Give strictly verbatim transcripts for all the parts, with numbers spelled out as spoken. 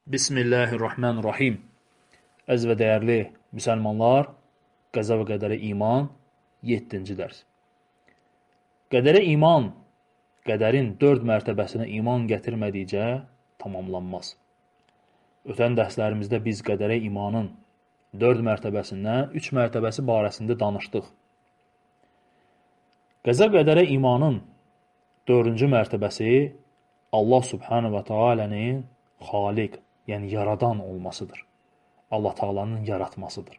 Bismillahirrahmanirrahim. Əziz və dəyərli müsəlmanlar, qəza və qədərə iman yeddinci dərs. Qədərə iman, qədərin dörd mərtəbəsinə iman gətirmədikcə tamamlanmaz. Ötən dərslərimizdə biz qədərə imanın dörd mərtəbəsindən üç mərtəbəsi barəsində danışdıq. Qəza qədərə imanın dördüncü mərtəbəsi Allah Subhanahu və Taala'nın Xaliq, yəni yaradan olmasıdır. Allah Taala'nın yaratmasıdır.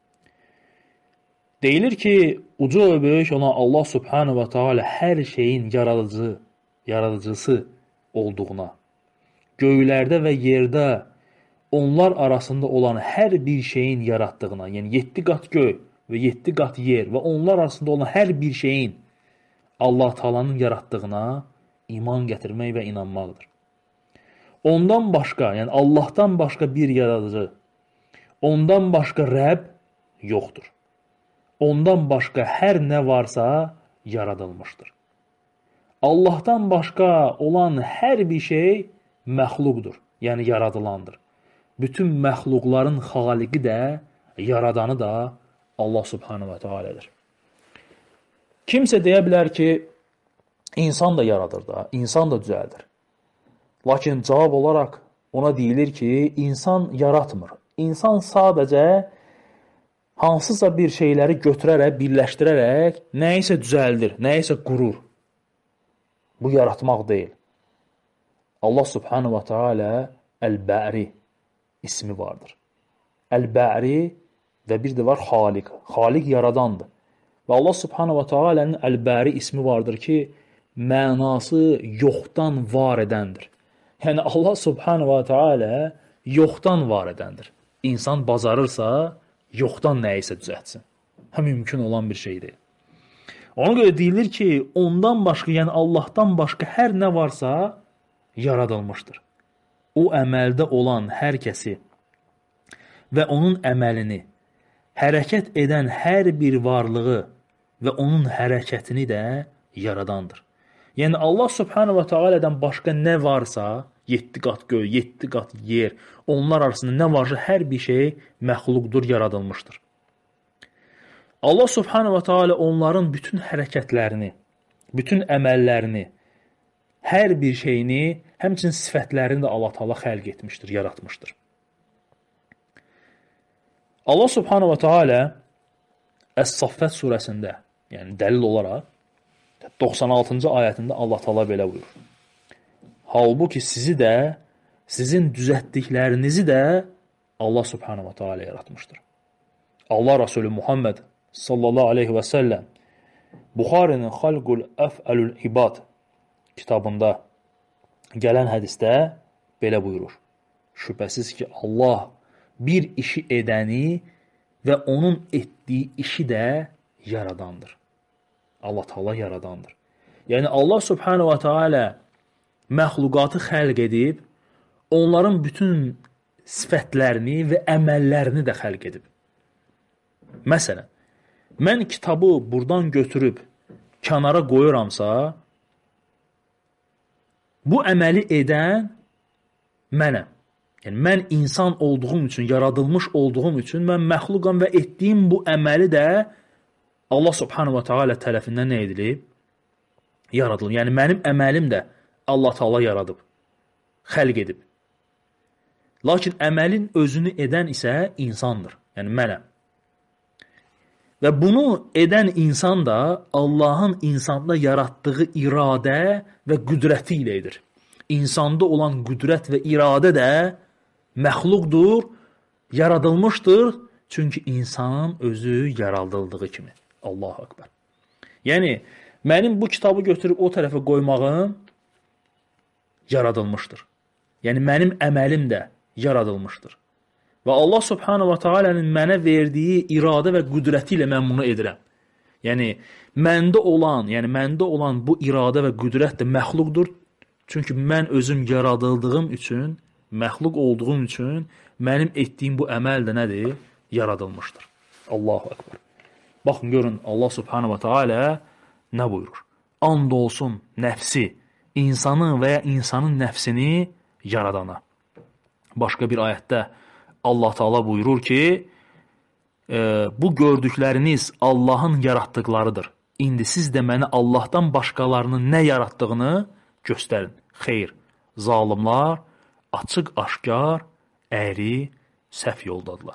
Deyilir ki, uca və böyük olan Allah Subhanahu və Taala hər şeyin yaradıcı, yaradıcısı olduğuna, göylərdə və yerdə onlar arasında olan hər bir şeyin yaratdığına, yəni yeddi qat göy və yeddi qat yer və onlar arasında olan hər bir şeyin Allah Taala'nın yaratdığına iman gətirmək və inanmaqdır. Ondan başqa, yəni Allahdan başqa bir yaradıcı, ondan başqa Rəbb yoxdur. Ondan başqa hər nə varsa yaradılmışdır. Allahdan başqa olan hər bir şey məxluqdur, yəni yaradılandır. Bütün məxluqların xaliqi də, yaradanı da Allah Subhanahu və Taala'dır. Kimsə deyə bilər ki, insan da yaradır da, insan da düzəldir. Lakin cavab olaraq ona deyilir ki, insan yaratmır. İnsan sadəcə hansısa bir şeyləri götürərək, birləşdirərək nəyisə düzəldir, nəyisə qurur. Bu yaratmaq deyil. Allah Subhanahu və Taala Əl-Bəri ismi vardır. Əl-Bəri və bir də var Xaliq. Xaliq yaradandır. Və Allah Subhanahu və Taala'nın Əl-Bəri ismi vardır ki, mənası yoxdan var edəndir. Yəni Allah Subhanahu və Taala yoxdan var edəndir. İnsan bacarırsa, yoxdan nəyisə düzəltsin. Hə, mümkün olan bir şey deyil. Ona görə deyilir ki, ondan başqa, yəni Allahdan başqa hər nə varsa yaradılmışdır. O əməldə olan hər kəsi və onun əməlini, hərəkət edən hər bir varlığı və onun hərəkətini də yaradandır. Yəni Allah Subhanahu və Taala'dan başqa nə varsa, yeddi qat göy, yeddi qat yer, onlar arasında nə varsa hər bir şey məxluqdur, yaradılmışdır. Allah Subhanahu və Taala onların bütün hərəkətlərini, bütün əməllərini, hər bir şeyini, həmçinin sifətlərini də Allah Taala xəlq etmişdir, yaratmışdır. Allah Subhanahu və Taala Əs-Saffət surəsində, yəni dəlil olaraq doxsan altıncı ayətində Allah Taala belə buyurur. Halbuki sizi də, sizin düzəltdiklərinizi də Allah Subhanahu və Taala yaratmışdır. Allah Rasulü Muhammed sallallahu aleyhi və səlləm Buxarinin Xalqul Əf'əlül İbad kitabında gələn hədisdə belə buyurur. Şübhəsiz ki, Allah bir işi edəni və onun etdiyi işi də yaradandır. Allah Taala yaradandır. Yəni Allah Subhanahu və Taala məxluqatı xəlq edib, onların bütün sifətlərini və əməllərini də xəlq edib. Məsələn, mən kitabı buradan götürüb kənara qoyuramsa, bu əməli edən mənəm. Yəni mən insan olduğum üçün, yaradılmış olduğum üçün mən məxluqam və etdiyim bu əməli də Allah Subhanahu və Taala tərəfindən nə edilib? Yaradılıb. Yəni mənim əməlim də Allah Taala yaradıb, xəlq edib. Lakin əməlin özünü edən isə insandır, yəni mənəm. Və bunu edən insan da Allahın insanda yaratdığı iradə və qüdrəti ilə edir. İnsanda olan qüdrət və iradə də məxluqdur, yaradılmışdır, çünki insanın özü yaradıldığı kimi. Allahu Akbar. Yəni, mənim bu kitabı götürüb o tərəfə qoymağım yaradılmışdır. Yəni, mənim əməlim də yaradılmışdır. Və Allah Subhanahu və Taala'nın mənə verdiyi iradə və qüdrəti ilə mən bunu edirəm. Yəni, məndə olan, yəni məndə olan bu iradə və qüdrət də məxluqdur. Çünki mən özüm yaradıldığım üçün, məxluq olduğum üçün mənim etdiyim bu əməl də nədir? Yaradılmışdır. Allahu Akbar. Baxın, görün, Allah Subhanahu və Taala nə buyurur? And olsun nəfsi, insanı və ya insanın nəfsini yaradana. Başqa bir ayətdə Allah Taala buyurur ki, e, bu gördükləriniz Allahın yaratdıqlarıdır. İndi siz də mənə Allahdan başqalarının nə yaratdığını göstərin. Xeyr, zalimlar açıq-aşkar, əyri, səhv yoldadılar.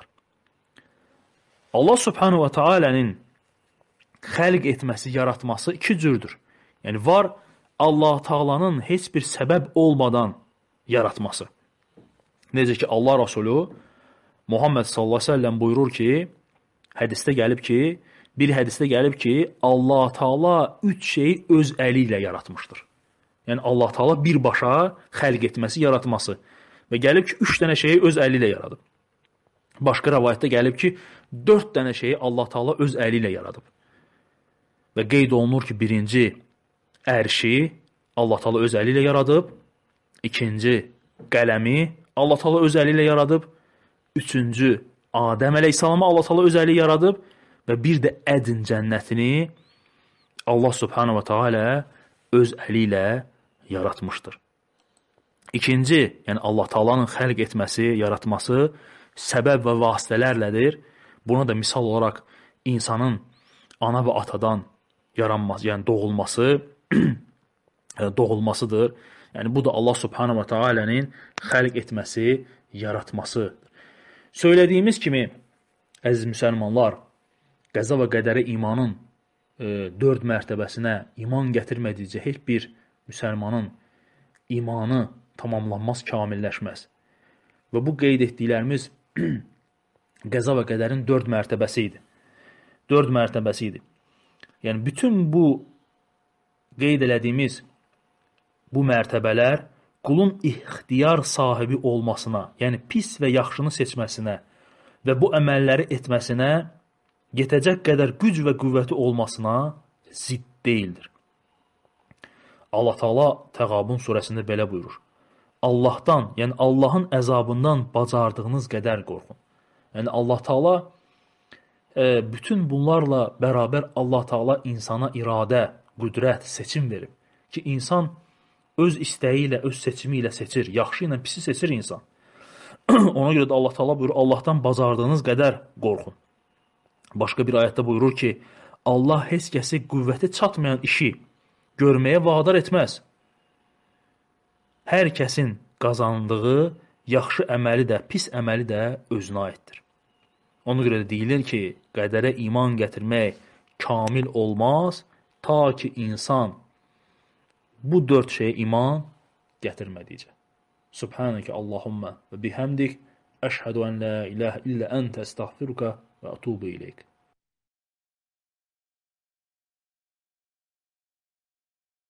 Allah Subhanahu wa Taala'nın xəlq etməsi, yaratması iki cürdür. Yəni var Allah Taala'nın heç bir səbəb olmadan yaratması. Necə ki Allah Rasulü Muhammed sallallahu əleyhi və səlləm buyurur ki, hədisdə gəlib ki, bir hədisdə gəlib ki, Allah Taala üç şeyi öz əli ilə yaratmışdır. Yəni Allah Taala birbaşa xəlq etməsi, yaratması və gəlib ki, üç dənə şeyi öz əli ilə yaradıb. Başqa rivayətdə gəlib ki, dörd dənə şeyi Allah Taala öz əli ilə yaradıb. Və qeyd olunur ki, birinci ərşi Allah Taala öz əli ilə yaradıb, ikinci qələmi Allah Taala öz əli ilə yaradıb, üçüncü Adəm əleyhissalamı Allah Taala öz əli ilə yaradıb və bir də Ədn cənnətini Allah Subhanahu wa Taala öz əli ilə yaratmışdır. İkinci, yəni Allah Taala'nın xəlq etməsi, yaratması səbəb və vasitələrlədir. Buna da misal olaraq insanın ana və atadan yaranması, yəni doğulması, doğulmasıdır. Yəni bu da Allah Subhanahu wa Taala'nın xəlq etməsi, yaratmasıdır. Söylədiyimiz kimi, əziz müsəlmanlar, qəza və qədərə imanın e, dörd mərtəbəsinə iman gətirmədikcə heç bir müsəlmanın imanı tamamlanmaz, kamilləşməz. Və bu qeyd etdiklərimiz qəza və qədərin dörd mərtəbəsi idi. Dörd mərtəbəsi idi. Yəni, bütün bu qeyd elədiyimiz bu mərtəbələr qulun ixtiyar sahibi olmasına, yəni pis və yaxşını seçməsinə və bu əməlləri etməsinə yetəcək qədər güc və qüvvəti olmasına zidd deyildir. Allah Taala Təğabun surəsində belə buyurur. Allahdan, yəni Allahın əzabından bacardığınız qədər qorxun. Yəni Allah Taala e, bütün bunlarla bərabər Allah Taala insana iradə, qüdrət, seçim verib ki, insan öz istəyi ilə, öz seçimi ilə seçir. Yaxşı ilə pisi seçir insan. Ona görə də Allah Taala buyurur, Allahdan bacardığınız qədər qorxun. Başqa bir ayətdə buyurur ki, Allah heç kəsi qüvvəti çatmayan işi görməyə vadar etməz. Hər kəsin qazandığı yaxşı əməli də, pis əməli də özünə aiddir. Ona görə də deyilir ki, qədərə iman gətirmək kamil olmaz, ta ki insan bu dörd şeyə iman gətirmədikcə. Subhanəkə Allahumma və bihamdik, əşhədu ən la ilahə illə əntə əstəğfiruka və ətubu ileyk.